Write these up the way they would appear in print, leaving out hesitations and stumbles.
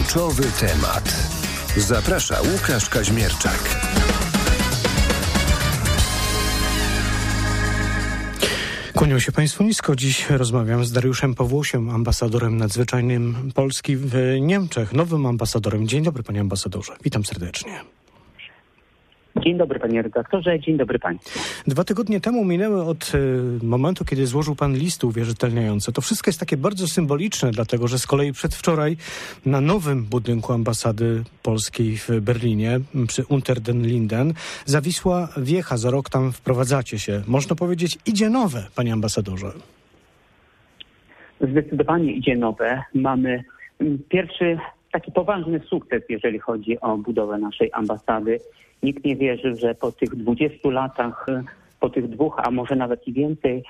Kluczowy temat. Zaprasza Łukasz Kaźmierczak. Kłaniam się Państwu nisko. Dziś rozmawiam z Dariuszem Pawłosiem, ambasadorem nadzwyczajnym Polski w Niemczech, nowym ambasadorem. Dzień dobry, panie ambasadorze. Witam serdecznie. Dzień dobry, panie redaktorze. Dzień dobry państwu. 2 tygodnie temu minęły od momentu, kiedy złożył pan listy uwierzytelniające. To wszystko jest takie bardzo symboliczne, dlatego że z kolei przedwczoraj na nowym budynku ambasady polskiej w Berlinie przy Unter den Linden zawisła wiecha. Za rok tam wprowadzacie się. Można powiedzieć, idzie nowe, panie ambasadorze. Zdecydowanie idzie nowe. Mamy pierwszy taki poważny sukces, jeżeli chodzi o budowę naszej ambasady. Nikt nie wierzył, że po tych 20 latach, po tych 2, a może nawet i więcej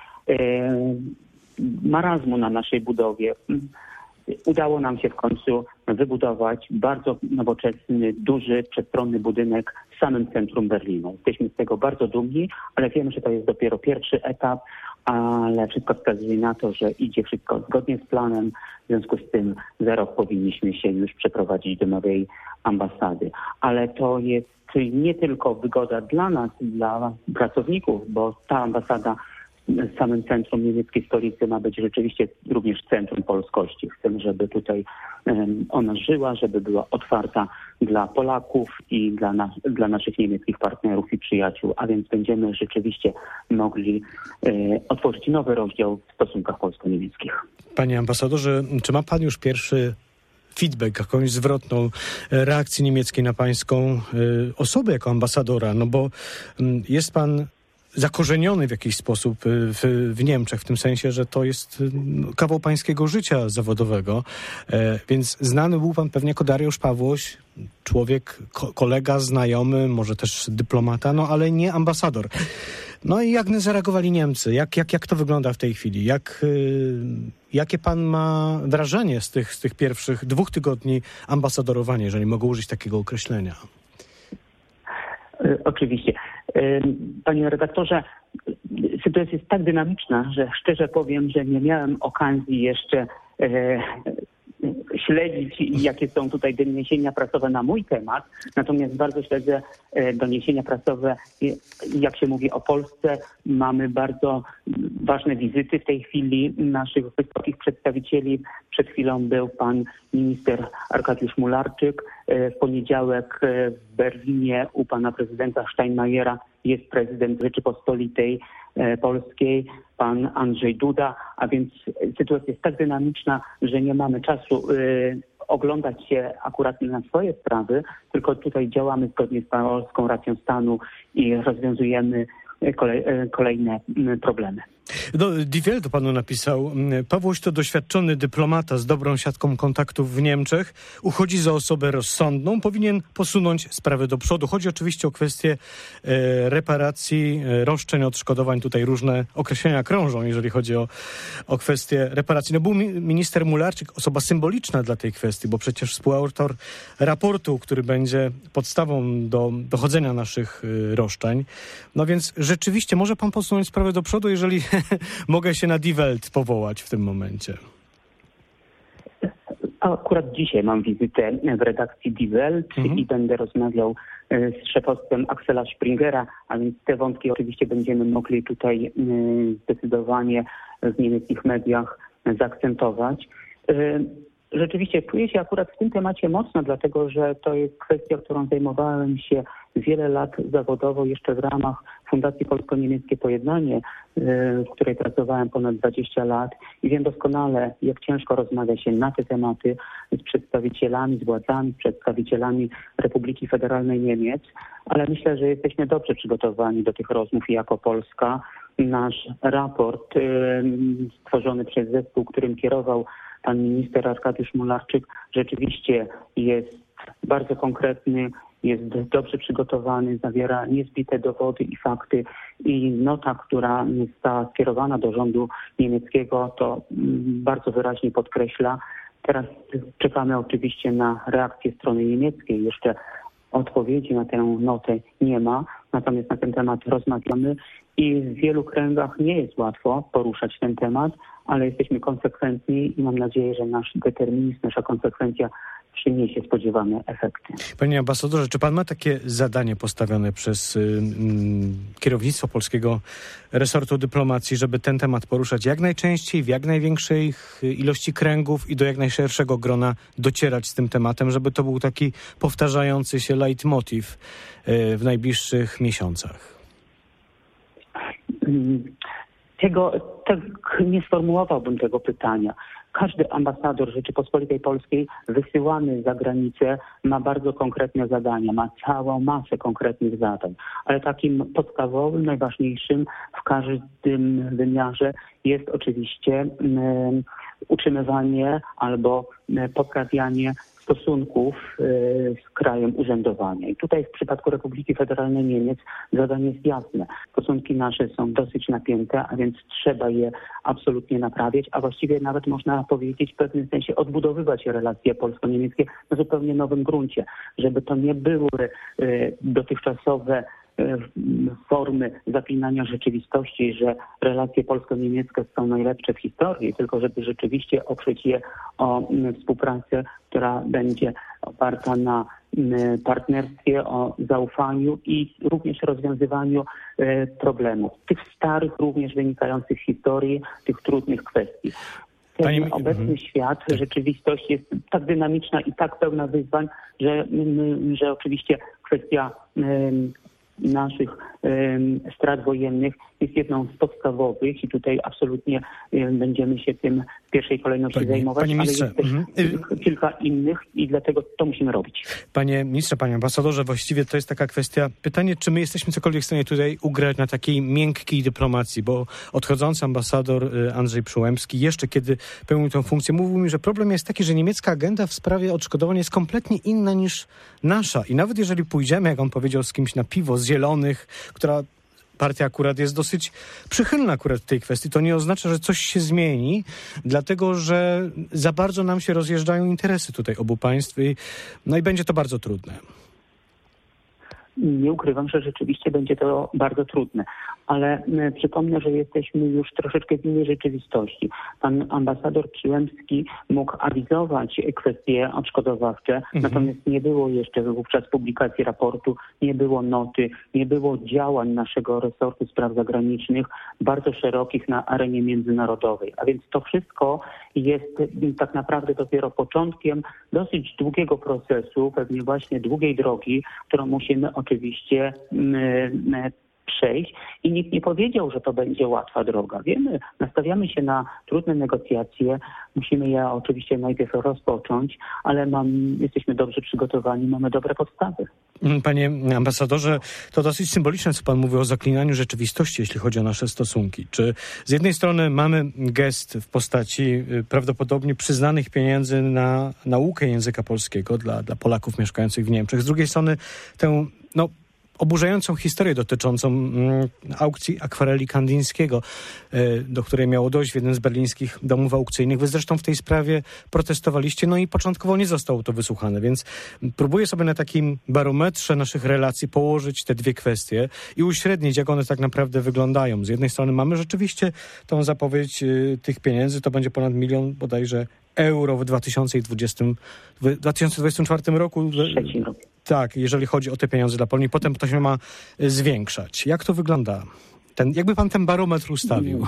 marazmu na naszej budowie, udało nam się w końcu wybudować bardzo nowoczesny, duży, przestronny budynek w samym centrum Berlina. Jesteśmy z tego bardzo dumni, ale wiemy, że to jest dopiero pierwszy etap, ale wszystko wskazuje na to, że idzie wszystko zgodnie z planem. W związku z tym za rok powinniśmy się już przeprowadzić do nowej ambasady. Ale to jest nie tylko wygoda dla nas, dla pracowników, bo ta ambasada w samym centrum niemieckiej stolicy ma być rzeczywiście również centrum polskości. Chcemy, żeby tutaj ona żyła, żeby była otwarta dla Polaków i dla naszych niemieckich partnerów i przyjaciół, a więc będziemy rzeczywiście mogli otworzyć nowy rozdział w stosunkach polsko-niemieckich. Panie ambasadorze, czy ma pan już pierwszy feedback, jakąś zwrotną reakcję niemieckiej na pańską osobę jako ambasadora? No bo jest pan zakorzeniony w jakiś sposób w Niemczech, w tym sensie, że to jest kawał pańskiego życia zawodowego, więc znany był pan pewnie jako Dariusz Pawłoś, człowiek, kolega, znajomy, może też dyplomata, no ale nie ambasador. No i jak zareagowali Niemcy? Jak to wygląda w tej chwili? Jakie pan ma wrażenie z tych pierwszych 2 tygodni ambasadorowania, jeżeli mogę użyć takiego określenia? Oczywiście. Panie redaktorze, sytuacja jest tak dynamiczna, że szczerze powiem, że nie miałem okazji jeszcze śledzić, jakie są tutaj doniesienia prasowe na mój temat. Natomiast bardzo śledzę doniesienia prasowe, jak się mówi o Polsce. Mamy bardzo ważne wizyty w tej chwili naszych wysokich przedstawicieli. Przed chwilą był pan minister Arkadiusz Mularczyk. W poniedziałek w Berlinie u pana prezydenta Steinmeiera jest prezydent Rzeczypospolitej Polskiej, pan Andrzej Duda, a więc sytuacja jest tak dynamiczna, że nie mamy czasu oglądać się akurat na swoje sprawy, tylko tutaj działamy zgodnie z polską racją stanu i rozwiązujemy kolejne problemy. Die Welt to panu napisał. Pawłoś to doświadczony dyplomata z dobrą siatką kontaktów w Niemczech. Uchodzi za osobę rozsądną. Powinien posunąć sprawę do przodu. Chodzi oczywiście o kwestię reparacji, roszczeń, odszkodowań. Tutaj różne określenia krążą, jeżeli chodzi o kwestię reparacji. No był minister Mularczyk, osoba symboliczna dla tej kwestii, bo przecież współautor raportu, który będzie podstawą do dochodzenia naszych roszczeń. No więc rzeczywiście może pan posunąć sprawę do przodu, jeżeli mogę się na Die Welt powołać w tym momencie. Akurat dzisiaj mam wizytę w redakcji Die Welt i będę rozmawiał z szefostwem Axela Springera, a więc te wątki oczywiście będziemy mogli tutaj zdecydowanie w niemieckich mediach zaakcentować. Rzeczywiście czuję się akurat w tym temacie mocno, dlatego że to jest kwestia, którą zajmowałem się wiele lat zawodowo jeszcze w ramach Fundacji Polsko-Niemieckie Pojednanie, w której pracowałem ponad 20 lat i wiem doskonale, jak ciężko rozmawia się na te tematy z przedstawicielami, z władzami, z przedstawicielami Republiki Federalnej Niemiec, ale myślę, że jesteśmy dobrze przygotowani do tych rozmów i jako Polska. Nasz raport stworzony przez zespół, którym kierował pan minister Arkadiusz Mularczyk, rzeczywiście jest bardzo konkretny, jest dobrze przygotowany, zawiera niezbite dowody i fakty i nota, która została skierowana do rządu niemieckiego, to bardzo wyraźnie podkreśla. Teraz czekamy oczywiście na reakcję strony niemieckiej. Jeszcze odpowiedzi na tę notę nie ma, natomiast na ten temat rozmawiamy i w wielu kręgach nie jest łatwo poruszać ten temat, ale jesteśmy konsekwentni i mam nadzieję, że nasz determinizm, nasza konsekwencja przyniesie spodziewane efekty. Panie ambasadorze, czy pan ma takie zadanie postawione przez kierownictwo polskiego resortu dyplomacji, żeby ten temat poruszać jak najczęściej, w jak największej ilości kręgów i do jak najszerszego grona docierać z tym tematem, żeby to był taki powtarzający się leitmotiv w najbliższych miesiącach? Tak nie sformułowałbym tego pytania. Każdy ambasador Rzeczypospolitej Polskiej wysyłany za granicę ma bardzo konkretne zadania, ma całą masę konkretnych zadań, ale takim podstawowym, najważniejszym w każdym wymiarze jest oczywiście utrzymywanie albo poprawianie stosunków z krajem urzędowania. I tutaj w przypadku Republiki Federalnej Niemiec zadanie jest jasne. Stosunki nasze są dosyć napięte, a więc trzeba je absolutnie naprawiać, a właściwie nawet można powiedzieć w pewnym sensie odbudowywać relacje polsko-niemieckie na zupełnie nowym gruncie, żeby to nie były dotychczasowe formy zaklinania rzeczywistości, że relacje polsko-niemieckie są najlepsze w historii, tylko żeby rzeczywiście oprzeć je o współpracę, która będzie oparta na partnerstwie, o zaufaniu i również rozwiązywaniu problemów. Tych starych, również wynikających z historii, tych trudnych kwestii. Obecny świat, rzeczywistość jest tak dynamiczna i tak pełna wyzwań, że oczywiście kwestia naszych strat wojennych jest jedną z podstawowych i tutaj absolutnie będziemy się tym w pierwszej kolejności zajmować, ale jest też kilka innych i dlatego to musimy robić. Panie ministrze, panie ambasadorze, właściwie to jest taka kwestia, pytanie, czy my jesteśmy cokolwiek w stanie tutaj ugrać na takiej miękkiej dyplomacji, bo odchodzący ambasador Andrzej Przyłębski jeszcze kiedy pełnił tę funkcję, mówił mi, że problem jest taki, że niemiecka agenda w sprawie odszkodowań jest kompletnie inna niż nasza i nawet jeżeli pójdziemy, jak on powiedział, z kimś na piwo, z Zielonych, która partia akurat jest dosyć przychylna akurat w tej kwestii, to nie oznacza, że coś się zmieni, dlatego że za bardzo nam się rozjeżdżają interesy tutaj obu państw i będzie to bardzo trudne. Nie ukrywam, że rzeczywiście będzie to bardzo trudne, ale przypomnę, że jesteśmy już troszeczkę w innej rzeczywistości. Pan ambasador Przyłębski mógł awizować kwestie odszkodowawcze, natomiast nie było jeszcze wówczas publikacji raportu, nie było noty, nie było działań naszego resortu spraw zagranicznych bardzo szerokich na arenie międzynarodowej. A więc to wszystko jest tak naprawdę dopiero początkiem dosyć długiego procesu, pewnie właśnie długiej drogi, którą musimy oczywiście przejść i nikt nie powiedział, że to będzie łatwa droga. Wiemy, nastawiamy się na trudne negocjacje, musimy je oczywiście najpierw rozpocząć, ale jesteśmy dobrze przygotowani, mamy dobre podstawy. Panie ambasadorze, to dosyć symboliczne, co pan mówi o zaklinaniu rzeczywistości, jeśli chodzi o nasze stosunki. Czy z jednej strony mamy gest w postaci prawdopodobnie przyznanych pieniędzy na naukę języka polskiego dla Polaków mieszkających w Niemczech, z drugiej strony tę oburzającą historię dotyczącą aukcji akwareli Kandińskiego, do której miało dojść w jednym z berlińskich domów aukcyjnych. Wy zresztą w tej sprawie protestowaliście, i początkowo nie zostało to wysłuchane, więc próbuję sobie na takim barometrze naszych relacji położyć te dwie kwestie i uśrednić, jak one tak naprawdę wyglądają. Z jednej strony mamy rzeczywiście tą zapowiedź tych pieniędzy, to będzie ponad 1 milion bodajże euro w 2024 roku. Tak, jeżeli chodzi o te pieniądze dla Polonii. Potem to się ma zwiększać. Jak to wygląda? Jakby pan ten barometr ustawił?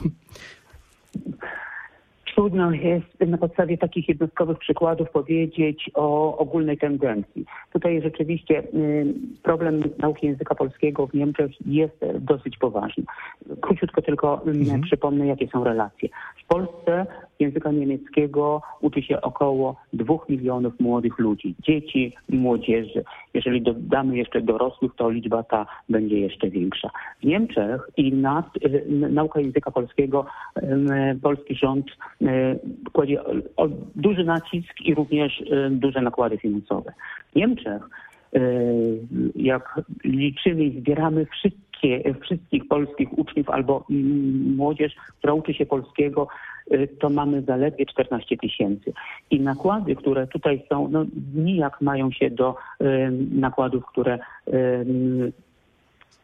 Trudno jest na podstawie takich jednostkowych przykładów powiedzieć o ogólnej tendencji. Tutaj rzeczywiście problem nauki języka polskiego w Niemczech jest dosyć poważny. Króciutko tylko przypomnę, jakie są relacje. W Polsce języka niemieckiego uczy się około 2 milionów młodych ludzi, dzieci, młodzieży. Jeżeli dodamy jeszcze dorosłych, to liczba ta będzie jeszcze większa. W Niemczech nauka języka polskiego, polski rząd kładzie duży nacisk i również duże nakłady finansowe. W Niemczech, jak liczymy i zbieramy wszystkich polskich uczniów albo młodzież, która uczy się polskiego, to mamy zaledwie 14 000. I nakłady, które tutaj są, nijak mają się do nakładów,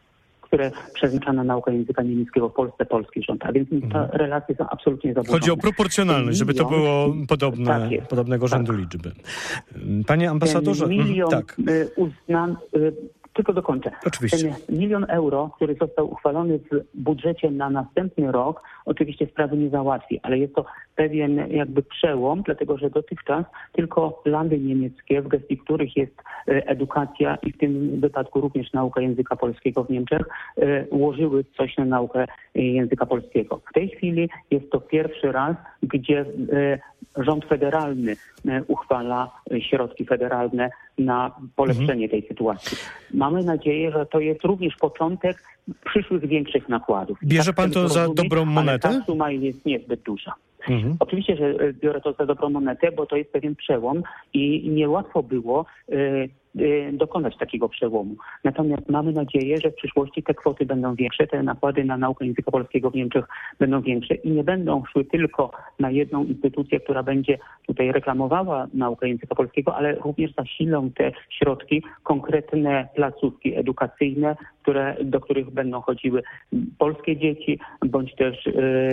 które przeznacza na naukę języka niemieckiego w Polsce polski rząd. A więc te relacje są absolutnie zaburzone. Chodzi o proporcjonalność, żeby to było podobnego rzędu liczby. Panie ambasadorze... Tak. Tylko dokończę. Oczywiście. Ten 1 000 000 euro, który został uchwalony w budżecie na następny rok, oczywiście sprawy nie załatwi, ale jest to pewien jakby przełom, dlatego że dotychczas tylko landy niemieckie, w gestii których jest edukacja i w tym wypadku również nauka języka polskiego w Niemczech, łożyły coś na naukę języka polskiego. W tej chwili jest to pierwszy raz, gdzie rząd federalny uchwala środki federalne na polepszenie tej sytuacji. Mamy nadzieję, że to jest również początek przyszłych większych nakładów. Bierze pan to za dobrą monetę? Ta suma jest niezbyt duża. Oczywiście, że biorę to za dobrą monetę, bo to jest pewien przełom i niełatwo było dokonać takiego przełomu. Natomiast mamy nadzieję, że w przyszłości te kwoty będą większe, te nakłady na naukę języka polskiego w Niemczech będą większe i nie będą szły tylko na jedną instytucję, która będzie tutaj reklamowała naukę języka polskiego, ale również zasilą te środki konkretne placówki edukacyjne, do których będą chodziły polskie dzieci, bądź też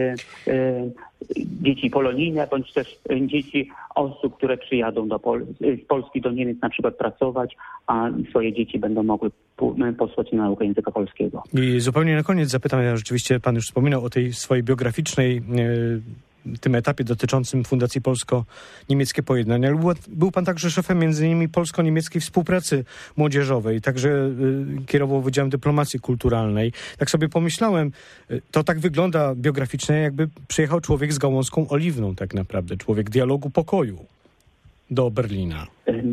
dzieci polonijne, bądź też dzieci osób, które przyjadą z Polski do Niemiec na przykład pracować, a swoje dzieci będą mogły posłać na naukę języka polskiego. I zupełnie na koniec zapytam, ja rzeczywiście pan już wspominał o tej swojej biograficznej tym etapie dotyczącym Fundacji Polsko-Niemieckie Pojednanie. Ale był pan także szefem m.in. polsko-niemieckiej współpracy młodzieżowej, także kierował Wydziałem Dyplomacji Kulturalnej. Tak sobie pomyślałem, to tak wygląda biograficznie, jakby przyjechał człowiek z gałązką oliwną tak naprawdę, człowiek dialogu pokoju do Berlina.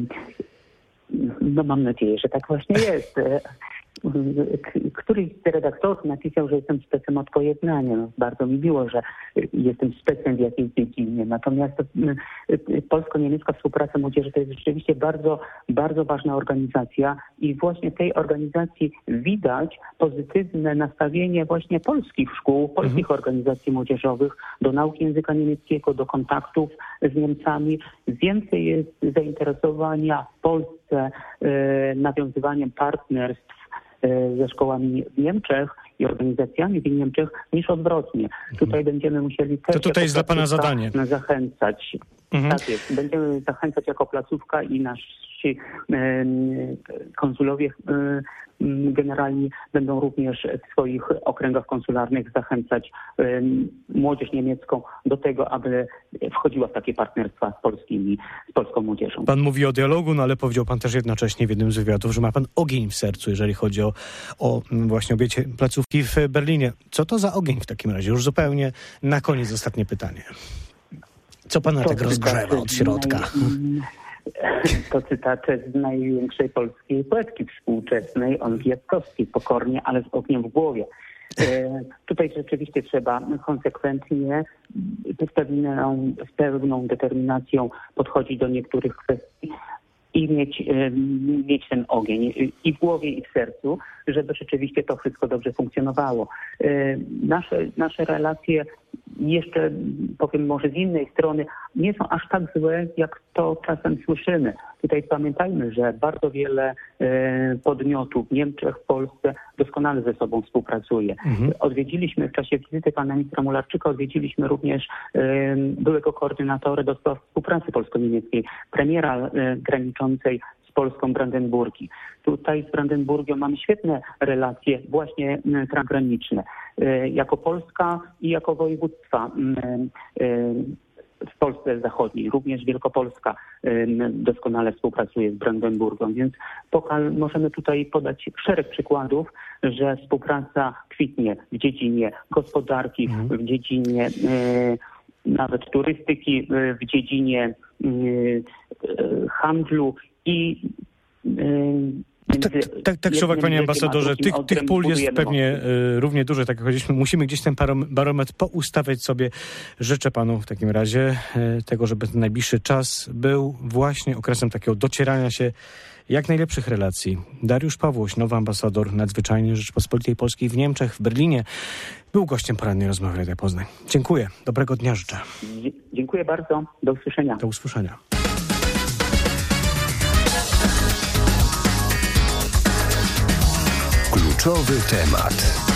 No mam nadzieję, że tak właśnie jest. Któryś z redaktorów napisał, że jestem specem od pojednania. No, bardzo mi miło, że jestem specem w jakiejś dziedzinie. Natomiast polsko-niemiecka współpraca młodzieży to jest rzeczywiście bardzo, bardzo ważna organizacja i właśnie w tej organizacji widać pozytywne nastawienie właśnie polskich szkół, polskich organizacji młodzieżowych do nauki języka niemieckiego, do kontaktów z Niemcami. Więcej jest zainteresowania w Polsce nawiązywaniem partnerstw ze szkołami w Niemczech i organizacjami w Niemczech niż odwrotnie. Tutaj będziemy musieli też... To tutaj jest dla pana zadanie. Zachęcać. Tak jest. Będziemy zachęcać jako placówka i nasi konsulowie generalni będą również w swoich okręgach konsularnych zachęcać młodzież niemiecką do tego, aby wchodziła w takie partnerstwa z polską młodzieżą. Pan mówi o dialogu, no ale powiedział pan też jednocześnie w jednym z wywiadów, że ma pan ogień w sercu, jeżeli chodzi o właśnie objęcie placówki w Berlinie. Co to za ogień w takim razie? Już zupełnie na koniec ostatnie pytanie. Co pana tak rozgrzewa od środka? To cytaty z największej polskiej poetki współczesnej, Olgi Jackowskiej, pokornie, ale z ogniem w głowie. Tutaj rzeczywiście trzeba konsekwentnie, z pewną determinacją podchodzić do niektórych kwestii i mieć ten ogień i w głowie, i w sercu, żeby rzeczywiście to wszystko dobrze funkcjonowało. Nasze relacje jeszcze, powiem może z innej strony, nie są aż tak złe, jak to czasem słyszymy. Tutaj pamiętajmy, że bardzo wiele podmiotów w Niemczech, w Polsce doskonale ze sobą współpracuje. Odwiedziliśmy w czasie wizyty pana ministra Mularczyka, odwiedziliśmy również byłego koordynatora do spraw współpracy polsko-niemieckiej, premiera graniczącej z Polską Brandenburgii. Tutaj z Brandenburgią mamy świetne relacje właśnie transgraniczne. Jako Polska i jako województwa w Polsce Zachodniej, również Wielkopolska doskonale współpracuje z Brandenburgą, więc możemy tutaj podać szereg przykładów, że współpraca kwitnie w dziedzinie gospodarki, w dziedzinie nawet turystyki, w dziedzinie handlu i Tak czy owak, panie ambasadorze, tych pól jest pewnie równie dużo, tak jak powiedzieliśmy. Musimy gdzieś ten barometr poustawiać sobie. Życzę panu w takim razie tego, żeby ten najbliższy czas był właśnie okresem takiego docierania się jak najlepszych relacji. Dariusz Pawłoś, nowy ambasador nadzwyczajny Rzeczypospolitej Polskiej w Niemczech, w Berlinie, był gościem porannej rozmowy Radia Poznań. Dziękuję. Dobrego dnia życzę. Dziękuję bardzo. Do usłyszenia. Do usłyszenia. Kluczowy temat.